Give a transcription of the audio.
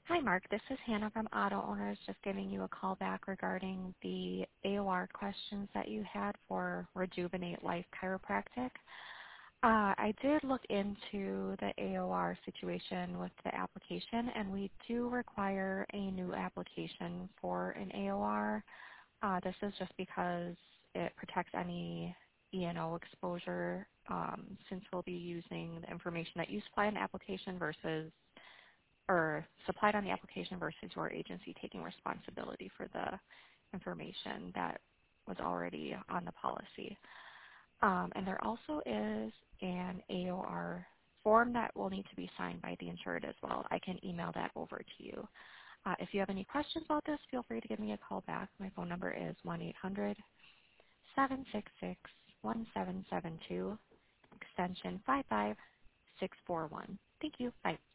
Hi, Mark. This is Hannah from Auto Owners, just giving you a call back regarding the AOR questions that you had for Rejuvenate Life Chiropractic. I did look into the AOR situation with the application, and we do require a new application for an AOR. This is just because it protects any E&O exposure, since we'll be using the information that you supply in the application versus or supplied on the application versus your agency taking responsibility for the information that was already on the policy. And there also is an AOR form that will need to be signed by the insured as well. I can email that over to you. If you have any questions about this, feel free to give me a call back. My phone number is 1-800-766-1772, extension 55641. Thank you. Bye.